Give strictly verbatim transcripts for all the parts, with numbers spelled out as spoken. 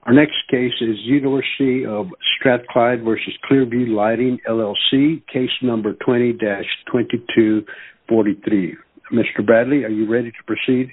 Our next case is University of Strathclyde versus Clearview Lighting, L L C, case number twenty dash twenty-two forty-three. Mister Bradley, are you ready to proceed?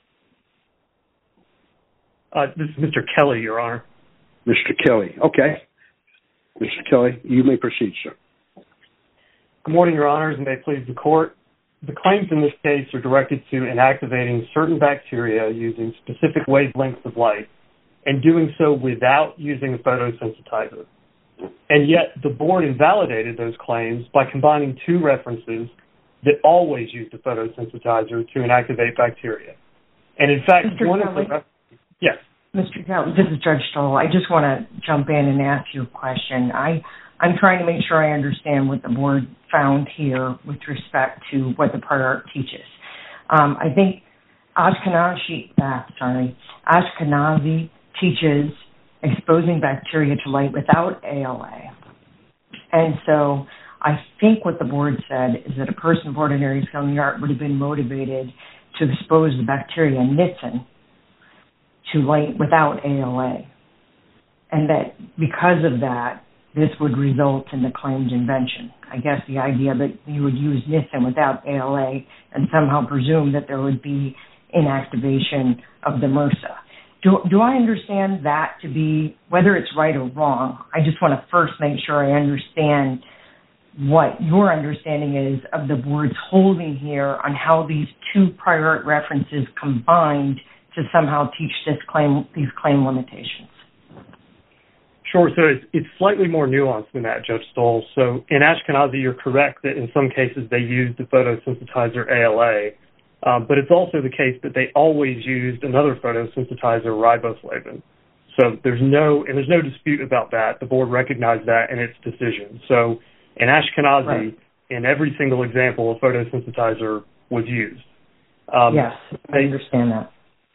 Uh, this is Mister Kelly, Your Honor. Mister Kelly, okay. Mister Kelly, you may proceed, sir. Good morning, Your Honors, and may it please the Court. The claims in this case are directed to inactivating certain bacteria using specific wavelengths of light, and doing so without using a photosensitizer. And yet, the Board invalidated those claims by combining two references that always used a photosensitizer to inactivate bacteria. And in fact, Mister one Kelly? of the... Yes. Mister Kelly, this is Judge Stoll. I just want to jump in and ask you a question. I, I'm trying to make sure I understand what the Board found here with respect to what the prior art teaches. Um, I think Ashkenazi, ah, sorry, Ashkenazi teaches exposing bacteria to light without A L A. And so I think what the Board said is that a person of ordinary skill in the art would have been motivated to expose the bacteria nitin to light without A L A. And that because of that, this would result in the claimed invention. I guess the idea that you would use nitin without A L A and somehow presume that there would be inactivation of the MRSA. Do, do I understand that to be, whether it's right or wrong, I just want to first make sure I understand what your understanding is of the Board's holding here on how these two prior art references combined to somehow teach this claim, these claim limitations. Sure. So it's, it's slightly more nuanced than that, Judge Stoll. So in Ashkenazi, you're correct that in some cases they used the photosensitizer A L A. Um, but it's also the case that they always used another photosensitizer, riboflavin. So there's no, and there's no dispute about that. The Board recognized that in its decision. So in Ashkenazi, right, in every single example, a photosensitizer was used. Um, yes, I they, understand that.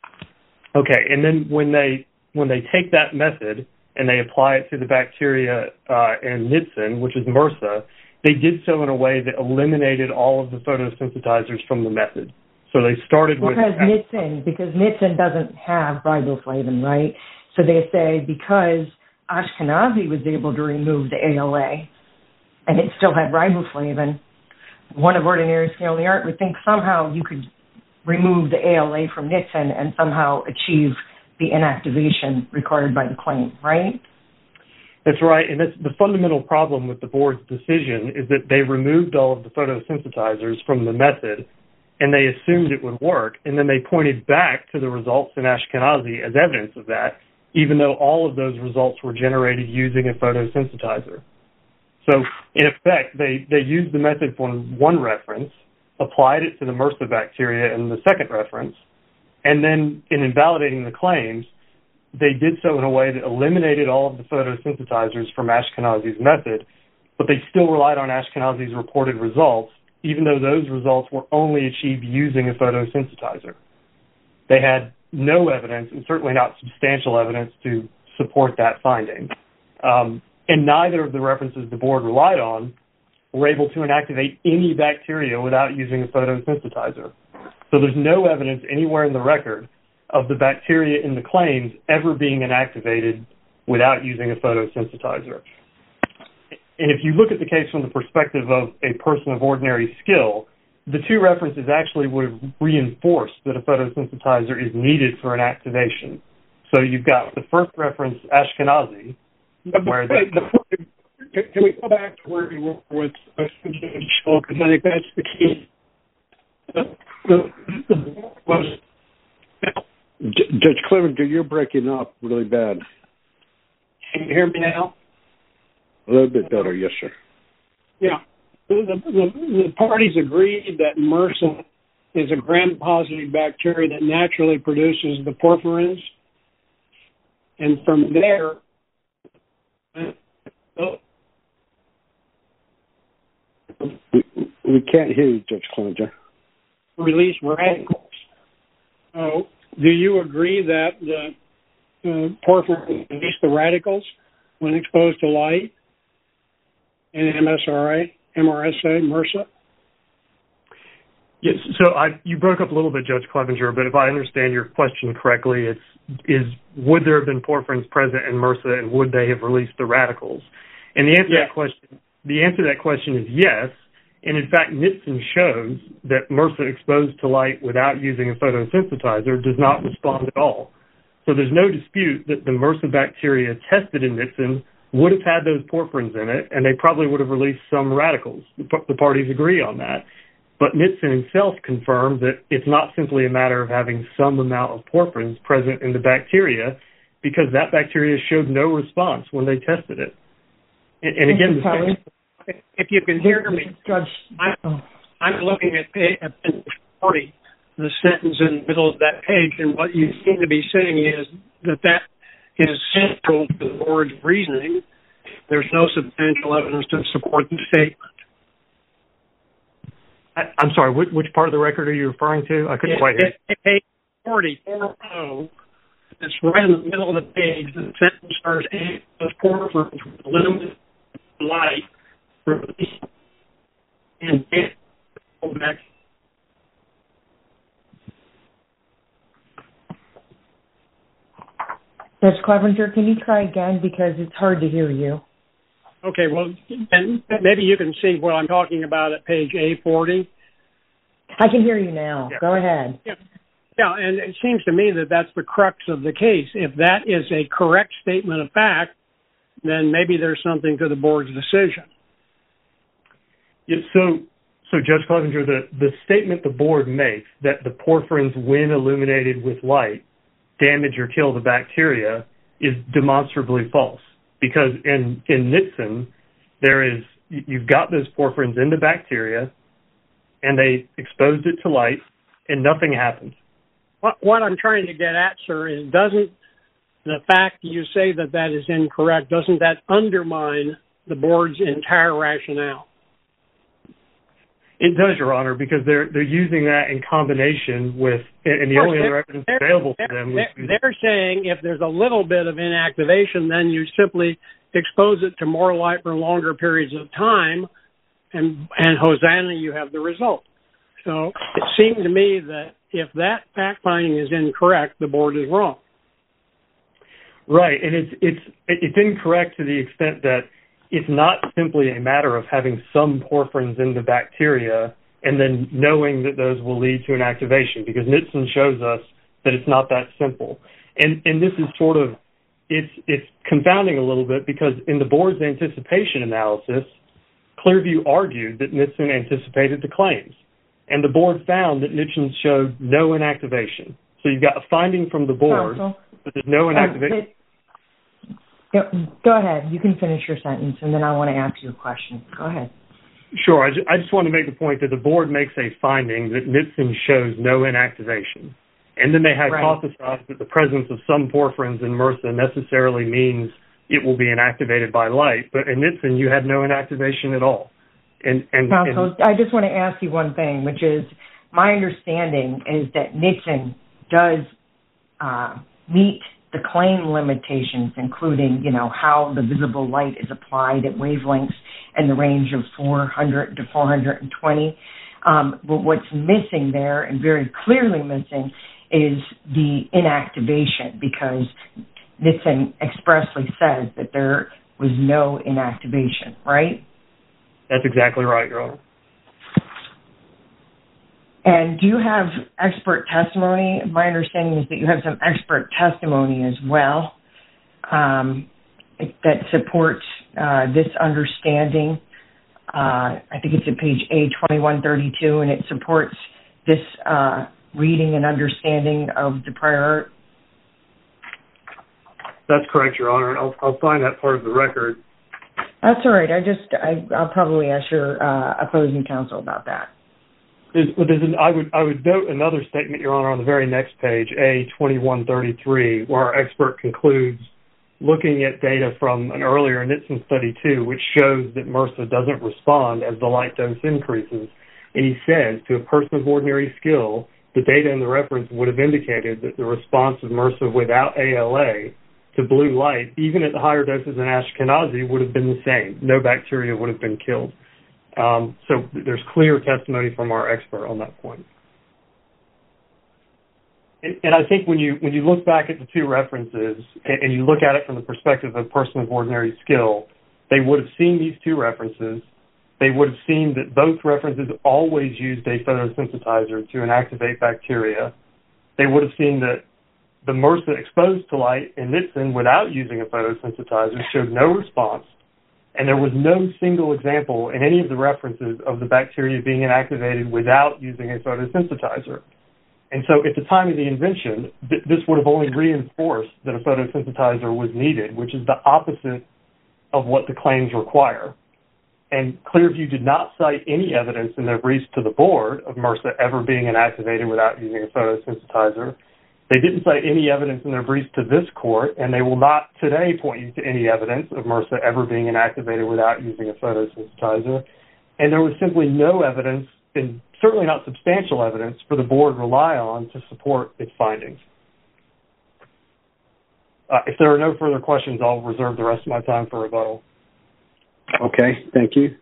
Okay, and then when they when they take that method and they apply it to the bacteria uh, in nitin, which is MRSA, they did so in a way that eliminated all of the photosensitizers from the method. So they started with... Because nitin, because nitin doesn't have riboflavin, right? So they say because Ashkenazi was able to remove the A L A and it still had riboflavin, one of ordinary skill in the art would think somehow you could remove the A L A from nitin and somehow achieve the inactivation required by the claim, right? That's right, and that's the fundamental problem with the Board's decision is that they removed all of the photosensitizers from the method and they assumed it would work, and then they pointed back to the results in Ashkenazi as evidence of that, even though all of those results were generated using a photosensitizer. So, in effect, they, they used the method for one reference, applied it to the MRSA bacteria in the second reference, and then in invalidating the claims, they did so in a way that eliminated all of the photosensitizers from Ashkenazi's method, but they still relied on Ashkenazi's reported results, even though those results were only achieved using a photosensitizer. They had no evidence, and certainly not substantial evidence, to support that finding. Um, and neither of the references the Board relied on were able to inactivate any bacteria without using a photosensitizer. So there's no evidence anywhere in the record of the bacteria in the claims ever being inactivated without using a photosensitizer. And if you look at the case from the perspective of a person of ordinary skill, the two references actually would have reinforced that a photosensitizer is needed for an activation. So you've got the first reference, Ashkenazi, where the... Can we go back to where you were with because I think that's the key. The, the, the was, Judge Clevenger, you're breaking up really bad. Can you hear me now? A little bit better, yes, sir. Yeah. The, the, the parties agreed that MRSA is a gram-positive bacteria that naturally produces the porphyrins. And from there, oh, We, we can't hear you, Judge Clevenger. release radicals. Oh, do you agree that the uh, porphyrins release the radicals when exposed to light in M S R A, M R S A, MRSA? Yes, so I, you broke up a little bit, Judge Clevenger, but if I understand your question correctly, it's is would there have been porphyrins present in MRSA, and would they have released the radicals? And the answer yeah. to that question, the answer to that question is yes. And in fact, Nitzen shows that MRSA exposed to light without using a photosensitizer does not respond at all. So there's no dispute that the MRSA bacteria tested in Nitzen would have had those porphyrins in it, and they probably would have released some radicals. The, the parties agree on that. But Nitzen himself confirmed that it's not simply a matter of having some amount of porphyrins present in the bacteria, because that bacteria showed no response when they tested it. And, and again, the if you can hear me, I'm, I'm looking at page forty, the sentence in the middle of that page, and what you seem to be saying is that that is central to the board's reasoning. There's no substantial evidence to support the statement. I, I'm sorry, which, which part of the record are you referring to? I couldn't it, quite hear. It, page forty, it's right in the middle of the page. The sentence starts, "Those porphyrins with limited light and back." Judge Clevenger, can you try again, because it's hard to hear you? Okay, well, and maybe you can see what I'm talking about at page A forty. I can hear you now. Yeah. Go ahead. Yeah. yeah, and it seems to me that that's the crux of the case. If that is a correct statement of fact, then maybe there's something to the board's decision. Yeah, so, so Judge Clevenger, the, the statement the board makes that the porphyrins, when illuminated with light, damage or kill the bacteria is demonstrably false. Because in, in Nitzen, there is, you've got those porphyrins in the bacteria, and they exposed it to light, and nothing happened. What, what I'm trying to get at, sir, is doesn't the fact you say that that is incorrect, doesn't that undermine the board's entire rationale? It does, Your Honor, because they're they're using that in combination with, and the only other evidence available to them. They're, they're saying if there's a little bit of inactivation, then you simply expose it to more light for longer periods of time, and and Hosanna, you have the result. So it seemed to me that if that fact finding is incorrect, the board is wrong. Right, and it's it's it's incorrect to the extent that it's not simply a matter of having some porphyrins in the bacteria and then knowing that those will lead to an activation, because Nitzen shows us that it's not that simple. And and this is sort of, it's it's confounding a little bit, because in the board's anticipation analysis, Clearview argued that Nitzen anticipated the claims. And the board found that Nitzen showed no inactivation. So you've got a finding from the board, Counsel. but there's no inactivation. Um, Go, go ahead. You can finish your sentence, and then I want to ask you a question. Go ahead. Sure. I just, I just want to make the point that the board makes a finding that Nitzen shows no inactivation. And then they hypothesize right. that the presence of some porphyrins in MRSA necessarily means it will be inactivated by light. But in Nitzen, you had no inactivation at all. And, and, Counsel, and I just want to ask you one thing, which is my understanding is that Nitzen does uh, meet the claim limitations, including, you know, how the visible light is applied at wavelengths in the range of four hundred to four hundred twenty. Um, but what's missing there, and very clearly missing, is the inactivation, because Nitzen expressly says that there was no inactivation, right? That's exactly right, Your Honor. And do you have expert testimony? My understanding is that you have some expert testimony as well um, that supports uh, this understanding. Uh, I think it's at page A twenty-one thirty-two, and it supports this uh, reading and understanding of the prior art. That's correct, Your Honor. I'll, I'll find that part of the record. That's all right. I just, I, I'll probably ask your uh, opposing counsel about that. There's, there's an, I would I would note another statement, Your Honor, on the very next page, A twenty-one thirty-three, where our expert concludes, looking at data from an earlier Nitzen study too, which shows that MRSA doesn't respond as the light dose increases. And he says, to a person of ordinary skill, the data in the reference would have indicated that the response of MRSA without A L A to blue light, even at the higher doses in Ashkenazi, would have been the same. No bacteria would have been killed. Um, so there's clear testimony from our expert on that point. And, and I think when you when you look back at the two references and, and you look at it from the perspective of a person of ordinary skill, they would have seen these two references. They would have seen that both references always used a photosensitizer to inactivate bacteria. They would have seen that the MRSA exposed to light in Nitzen without using a photosensitizer showed no response, and there was no single example in any of the references of the bacteria being inactivated without using a photosensitizer. And so at the time of the invention, th- this would have only reinforced that a photosensitizer was needed, which is the opposite of what the claims require. And Clearview did not cite any evidence in their briefs to the board of MRSA ever being inactivated without using a photosensitizer. They didn't cite any evidence in their briefs to this court, and they will not today point you to any evidence of MRSA ever being inactivated without using a photosensitizer. And there was simply no evidence, and certainly not substantial evidence, for the board to rely on to support its findings. Uh, if there are no further questions, I'll reserve the rest of my time for rebuttal. Okay, thank you.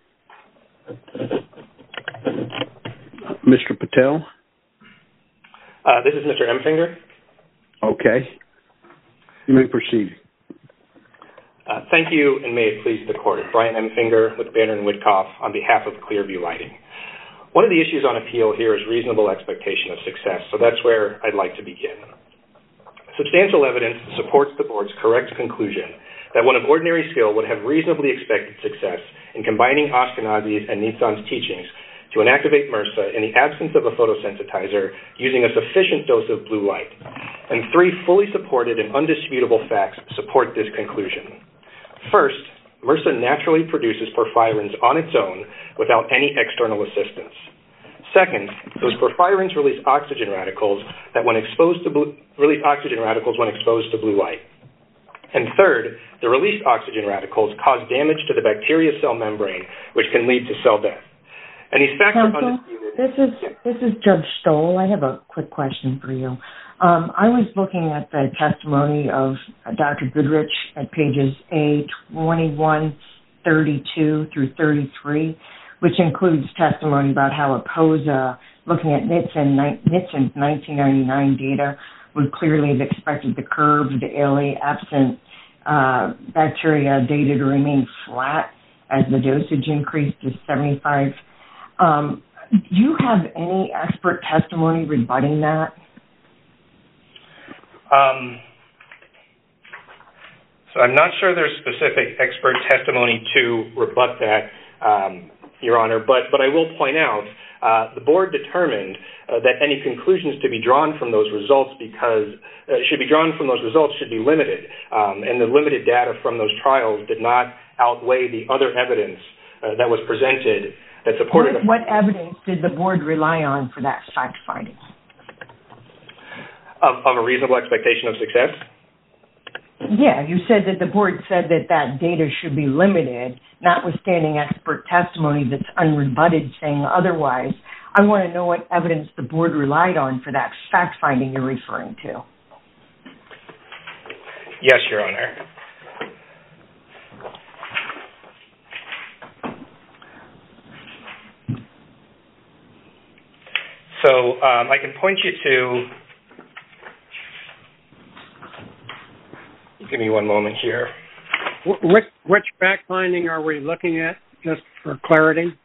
Mister Patel? Uh, this is Mister Emfinger. Okay. You may proceed. Uh, thank you, and may it please the court. Brian Emfinger with Banner and Woodcoff on behalf of Clearview Lighting. One of the issues on appeal here is reasonable expectation of success, so that's where I'd like to begin. Substantial evidence supports the board's correct conclusion that one of ordinary skill would have reasonably expected success in combining Ashkenazi's and Nitzan's teachings to inactivate MRSA in the absence of a photosensitizer using a sufficient dose of blue light. And three fully supported and undisputable facts support this conclusion. First, MRSA naturally produces porphyrins on its own without any external assistance. Second, those porphyrins release oxygen radicals that when exposed to blue, release oxygen radicals when exposed to blue light. And third, the released oxygen radicals cause damage to the bacteria cell membrane, which can lead to cell death. And these facts Counsel, are undisputed. This is this is Judge Stoll. I have a quick question for you. Um, I was looking at the testimony of Doctor Goodrich at pages A twenty-one, thirty-two through thirty-three, which includes testimony about how a POSA looking at Nitzen, Nitzen's nineteen ninety-nine data would clearly have expected the curve of the A L A absent uh, bacteria data to remain flat as the dosage increased to seventy-five. Um, do you have any expert testimony rebutting that? Um, so I'm not sure there's specific expert testimony to rebut that, um, Your Honor, but, but I will point out uh, the board determined uh, that any conclusions to be drawn from those results because uh, should be drawn from those results should be limited, um, and the limited data from those trials did not outweigh the other evidence uh, that was presented that supported. What, what evidence did the board rely on for that fact finding? Of, of a reasonable expectation of success? Yeah, you said that the board said that that data should be limited, notwithstanding expert testimony that's unrebutted saying otherwise. I want to know what evidence the board relied on for that fact finding you're referring to. Yes, Your Honor. So um, I can point you to, give me one moment here. Which, which fact finding are we looking at, just for clarity?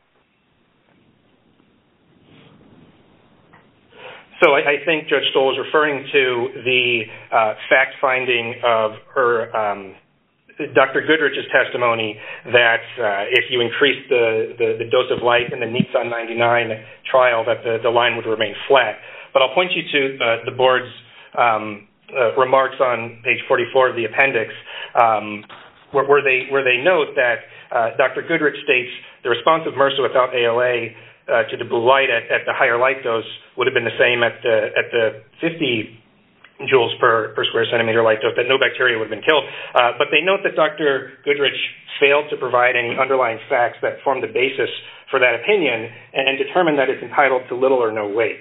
So I, I think Judge Stoll is referring to the uh, fact finding of her, um, Doctor Goodrich's testimony that uh, if you increase the, the, the dose of light in the Nitzan ninety-nine trial, that the, the line would remain flat. But I'll point you to uh, the board's um, uh, remarks on page forty-four of the appendix, um, where, where they where they note that uh, Doctor Goodrich states the response of MRSA without A L A uh, to the blue light at, at the higher light dose would have been the same at the at the fifty joules per, per square centimeter light dose, that no bacteria would have been killed. Uh, but they note that Doctor Goodrich failed to provide any underlying facts that form the basis for that opinion and, and determined that it's entitled to little or no weight.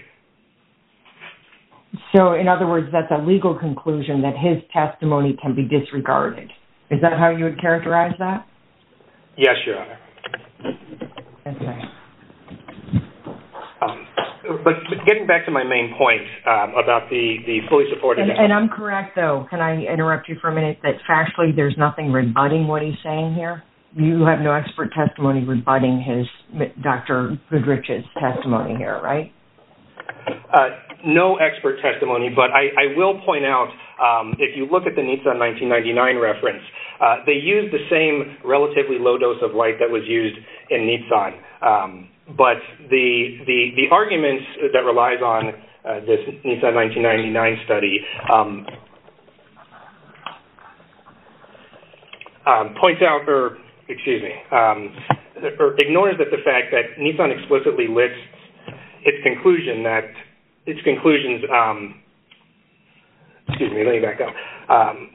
So, in other words, that's a legal conclusion that his testimony can be disregarded. Is that how you would characterize that? Yes, Your Honor. Okay. Um, but, but getting back to my main point um, about the, the fully supported... And, and I'm correct, though. Can I interrupt you for a minute? That factually there's nothing rebutting what he's saying here? You have no expert testimony rebutting his Doctor Goodrich's testimony here, right? Uh, no expert testimony, but I, I will point out, um, if you look at the Nitsan nineteen ninety-nine reference, uh, they used the same relatively low dose of light that was used in Nitsan. Um, but the, the, the argument that relies on uh, this Nitsan nineteen ninety-nine study um, um, points out, or excuse me, um, or ignores that the fact that Nitsan explicitly lists its conclusion that its conclusions. Um, excuse me, let me back up. Um,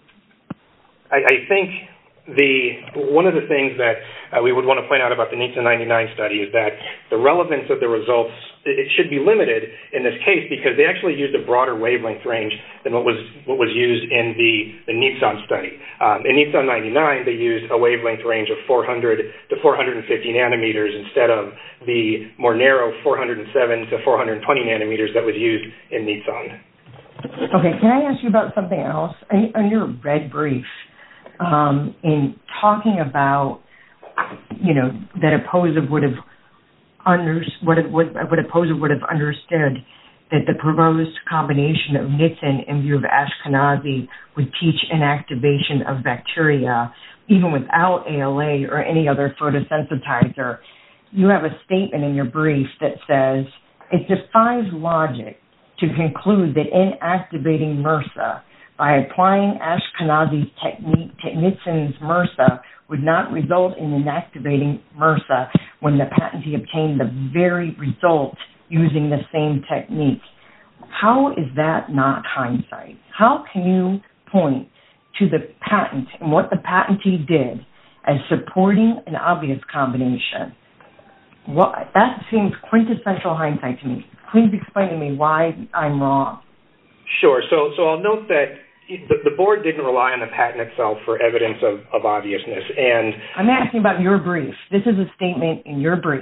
I, I think the one of the things that uh, we would want to point out about the Nitsan ninety-nine study is that the relevance of the results it should be limited in this case because they actually used a broader wavelength range than what was what was used in the the Nitsan study. Um, in Nitsan ninety-nine, they used a wavelength range of four hundred to four hundred fifty nanometers instead of the more narrow four hundred seven to four hundred twenty nanometers that was used in Nitsan. Okay, can I ask you about something else? In, in your red brief, um, in talking about, you know, that a poser would have under, what, it, what, what a poser would have understood that the proposed combination of Nitsan in view of Ashkenazi would teach inactivation of bacteria even without A L A or any other photosensitizer. You have a statement in your brief that says it defies logic to conclude that inactivating MRSA by applying Ashkenazi's technique to Nitsan's MRSA would not result in inactivating MRSA when the patentee obtained the very result using the same technique. How is that not hindsight? How can you point to the patent and what the patentee did as supporting an obvious combination? What, that seems quintessential hindsight to me. Please explain to me why I'm wrong. Sure. So, so I'll note that the, the board didn't rely on the patent itself for evidence of, of obviousness. And I'm asking about your brief. This is a statement in your brief.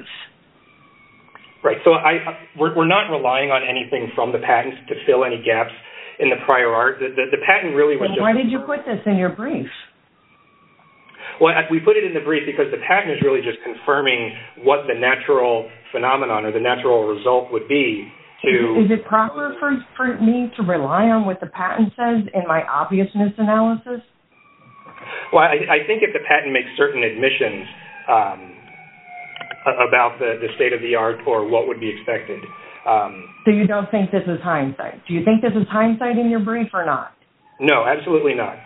Right. So I, we're, we're not relying on anything from the patent to fill any gaps in the prior art. The, the, the patent really was then just... Why did you put this in your brief? Well, we put it in the brief because the patent is really just confirming what the natural phenomenon or the natural result would be to... Is it proper for, for me to rely on what the patent says in my obviousness analysis? Well, I, I think if the patent makes certain admissions um, about the, the state of the art or what would be expected... Um, so you don't think this is hindsight? Do you think this is hindsight in your brief or not? No, absolutely not.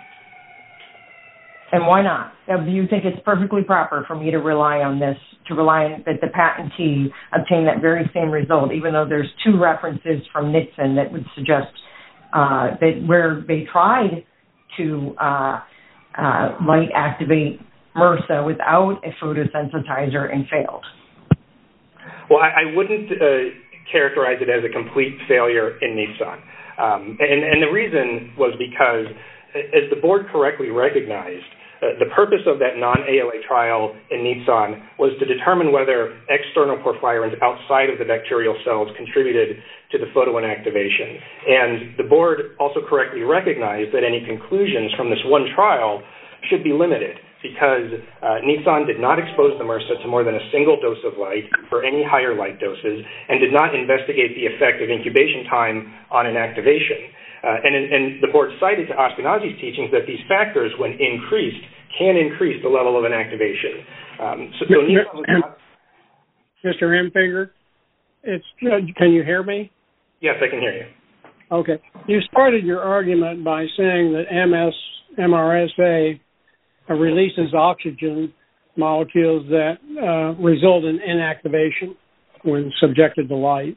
And why not? Do you think it's perfectly proper for me to rely on this, to rely on that the patentee obtained that very same result, even though there's two references from Nitsan that would suggest uh, that where they tried to uh, uh, light activate MRSA without a photosensitizer and failed? Well, I, I wouldn't uh, characterize it as a complete failure in Nitsan. Um, and, and the reason was because, as the board correctly recognized, Uh, the purpose of that non-A L A trial in Nitsan was to determine whether external porphyrins outside of the bacterial cells contributed to the photoinactivation. And the board also correctly recognized that any conclusions from this one trial should be limited because uh, Nitsan did not expose the MRSA to more than a single dose of light for any higher light doses and did not investigate the effect of incubation time on inactivation. Uh, and, and the board cited to Ashkenazi's teachings that these factors, when increased, can increase the level of inactivation. Um, so, so not... Mister Hemfinger, it's, uh, can you hear me? Yes, I can hear you. Okay. You started your argument by saying that M S, M R S A uh, releases oxygen molecules that uh, result in inactivation when subjected to light.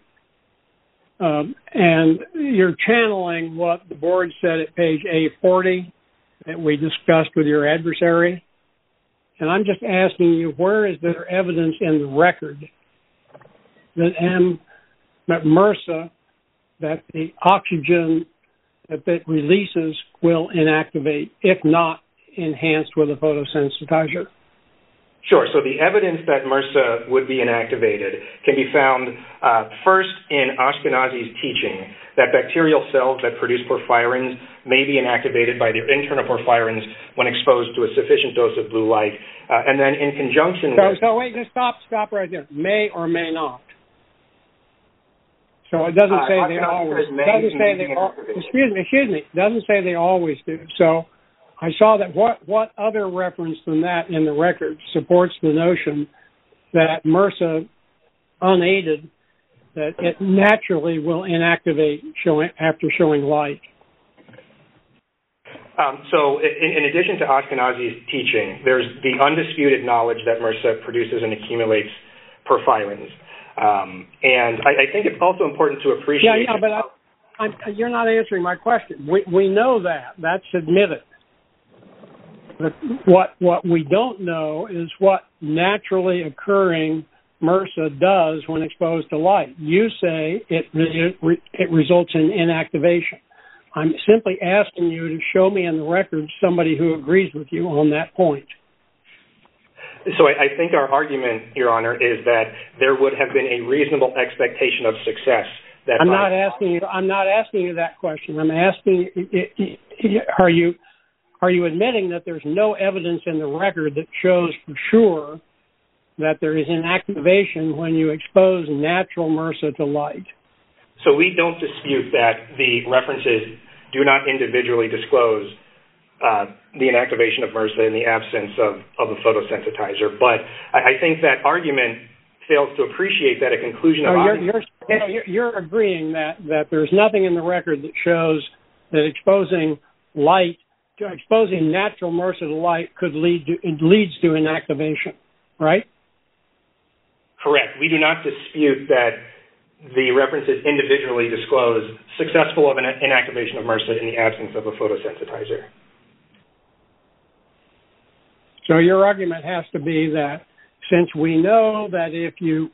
Um, and you're channeling what the board said at page A forty that we discussed with your adversary. And I'm just asking you, where is there evidence in the record that M, that MRSA, that the oxygen that it releases will inactivate, if not enhanced with a photosensitizer? Sure. So the evidence that MRSA would be inactivated can be found uh, first in Ashkenazi's teaching that bacterial cells that produce porphyrins may be inactivated by their internal porphyrins when exposed to a sufficient dose of blue light. Uh, and then in conjunction so, with... So wait, just stop, stop right there. May or may not. So it doesn't uh, say they always... May, doesn't say they al- excuse me, excuse me. It doesn't say they always do. So I saw that what, what other reference than that in the record supports the notion that MRSA, unaided, that it naturally will inactivate showing, after showing light? Um, so in, in addition to Ashkenazi's teaching, there's the undisputed knowledge that MRSA produces and accumulates porphyrins. Um, and I, I think it's also important to appreciate... Yeah, yeah, but I, I'm, you're not answering my question. We, we know that. That's admitted. But what what we don't know is what naturally occurring MRSA does when exposed to light. You say it re, it results in inactivation. I'm simply asking you to show me in the record somebody who agrees with you on that point. So I, I think our argument, Your Honor, is that there would have been a reasonable expectation of success. That I'm by- not asking you. I'm not asking you that question. I'm asking, are you are you admitting that there's no evidence in the record that shows for sure that there is inactivation when you expose natural MRSA to light? So we don't dispute that the references do not individually disclose uh, the inactivation of MRSA in the absence of, of a photosensitizer. But I, I think that argument fails to appreciate that a conclusion of... So you're, you're, you're, you're agreeing that, that there's nothing in the record that shows that exposing light, to exposing natural MRSA to light could lead to, it leads to inactivation, right? Correct. We do not dispute that the references individually disclose successful of an inactivation of MRSA in the absence of a photosensitizer. So your argument has to be that since we know that if you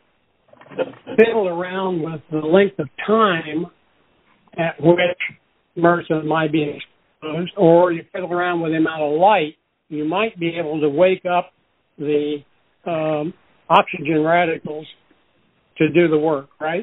fiddle around with the length of time at which MRSA might be exposed, or you fiddle around with the amount of light, you might be able to wake up the um, oxygen radicals to do the work, right?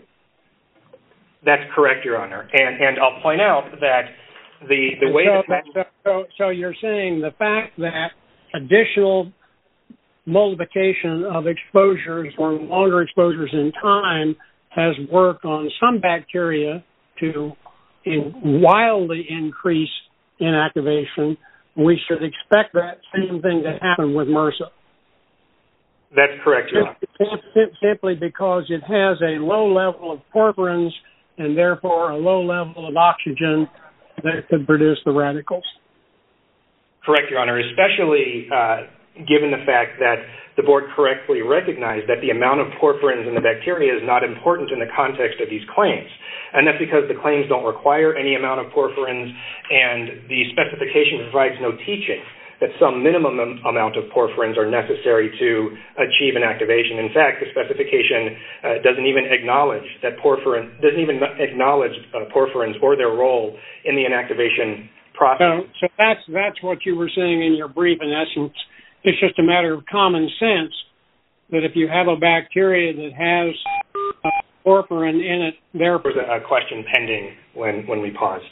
That's correct, Your Honor. And and I'll point out that the, the way so, that... So, so, so you're saying the fact that additional multiplication of exposures or longer exposures in time has worked on some bacteria to in wildly increase inactivation, we should expect that same thing to happen with MRSA. That's correct, Your Honor. Simply because it has a low level of porphyrins and therefore a low level of oxygen that could produce the radicals. Correct, Your Honor, especially uh, given the fact that the board correctly recognized that the amount of porphyrins in the bacteria is not important in the context of these claims. And that's because the claims don't require any amount of porphyrins, and the specification provides no teaching that some minimum amount of porphyrins are necessary to achieve an activation. In fact, the specification uh, doesn't even acknowledge that porphyrin doesn't even acknowledge uh, porphyrins or their role in the inactivation process. So, so that's that's what you were saying in your brief. In essence, it's just a matter of common sense that if you have a bacteria that has uh, porphyrin in it, there was a question pending when when we paused.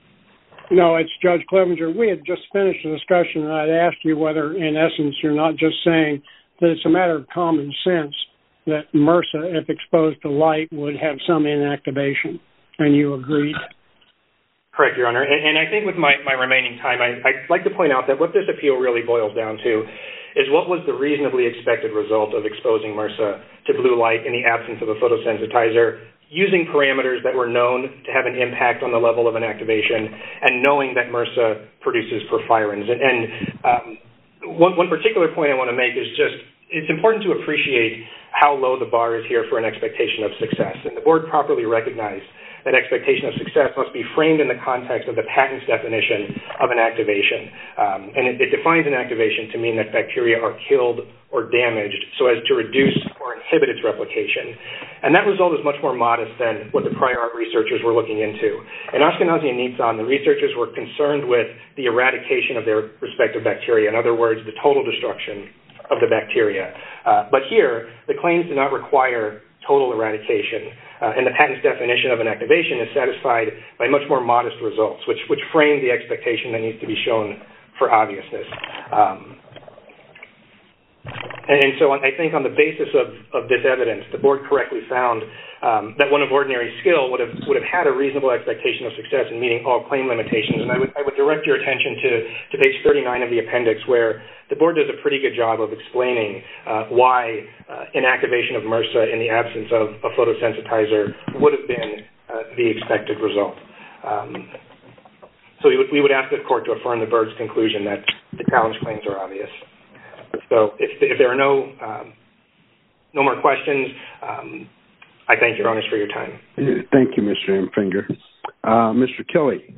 No, it's Judge Clevenger. We had just finished a discussion, and I'd asked you whether, in essence, you're not just saying that it's a matter of common sense that MRSA, if exposed to light, would have some inactivation, and you agreed. Correct, Your Honor. And, and I think with my, my remaining time, I, I'd like to point out that what this appeal really boils down to is what was the reasonably expected result of exposing MRSA to blue light in the absence of a photosensitizer, using parameters that were known to have an impact on the level of inactivation, and knowing that MRSA produces porphyrins. And, and um, one, one particular point I want to make is just it's important to appreciate how low the bar is here for an expectation of success. And the board properly recognized that expectation of success must be framed in the context of the patent's definition of an activation. Um, and it, it defines an activation to mean that bacteria are killed or damaged so as to reduce or inhibit its replication. And that result is much more modest than what the prior art researchers were looking into. In Ashkenazi and Nitzan, the researchers were concerned with the eradication of their respective bacteria. In other words, the total destruction of the bacteria. Uh, but here, the claims do not require total eradication, uh, and the patent's definition of an activation is satisfied by much more modest results, which, which frame the expectation that needs to be shown for obviousness. Um, and, and so I think on the basis of, of this evidence, the board correctly found um, that one of ordinary skill would have would have had a reasonable expectation of success in meeting all claim limitations. And I would, I would direct your attention to, to page thirty-nine of the appendix, where the board does a pretty good job of explaining uh, why uh, inactivation of MRSA in the absence of a photosensitizer would have been uh, the expected result. Um, so we would, we would ask the court to affirm the board's conclusion that the challenge claims are obvious. So if, if there are no um, no more questions, um, I thank your honors for your time. Thank you, Mister Empfinger. Uh, Mister Kelly.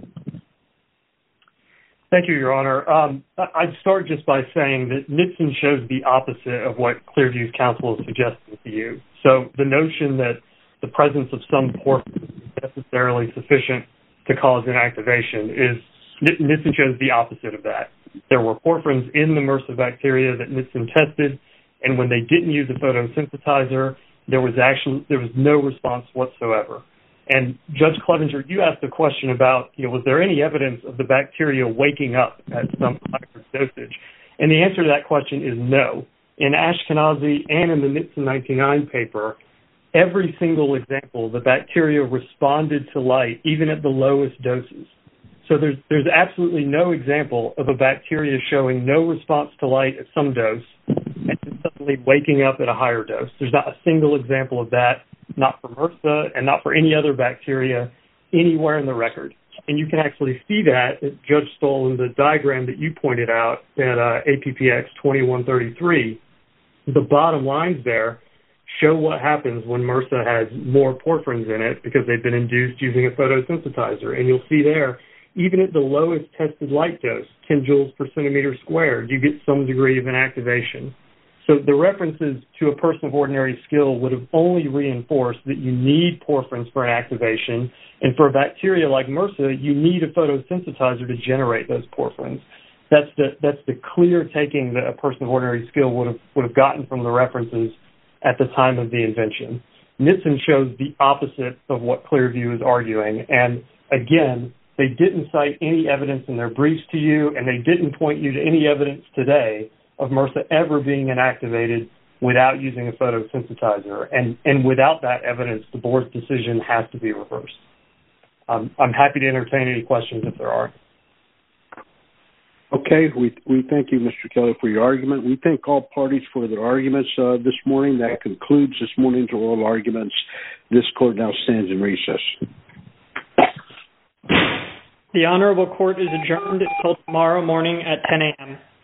Thank you, Your Honor. Um, I'd start just by saying that Nitson shows the opposite of what Clearview's counsel is suggesting to you. So the notion that the presence of some porphyrin is necessarily sufficient to cause inactivation is, Nitson shows the opposite of that. There were porphyrins in the MRSA bacteria that Nitson tested, and when they didn't use a photosynthesizer, there was actually there was no response whatsoever. And Judge Clevenger, you asked a question about, you know, was there any evidence of the bacteria waking up at some higher dosage? And the answer to that question is no. In Ashkenazi and in the Nitson ninety-nine paper, every single example, the bacteria responded to light, even at the lowest doses. So there's there's absolutely no example of a bacteria showing no response to light at some dose and suddenly waking up at a higher dose. There's not a single example of that, not for MRSA and not for any other bacteria anywhere in the record. And you can actually see that, Judge Stoll, in the diagram that you pointed out at uh, A P P X twenty-one thirty-three. The bottom lines there show what happens when MRSA has more porphyrins in it because they've been induced using a photosynthesizer. And you'll see there, even at the lowest tested light dose, ten joules per centimeter squared, you get some degree of inactivation. So the references to a person of ordinary skill would have only reinforced that you need porphyrins for inactivation, and for a bacteria like MRSA, you need a photosynthesizer to generate those porphyrins. That's the that's the clear taking that a person of ordinary skill would have would have gotten from the references at the time of the invention. Nitson shows the opposite of what Clearview is arguing, and again, they didn't cite any evidence in their briefs to you, and they didn't point you to any evidence today of MRSA ever being inactivated without using a photosynthesizer. And, and without that evidence, the board's decision has to be reversed. Um, I'm happy to entertain any questions if there are. Okay, we we thank you, Mister Kelly, for your argument. We thank all parties for their arguments uh, this morning. That concludes this morning's oral arguments. This court now stands in recess. The Honorable Court is adjourned until tomorrow morning at ten a.m.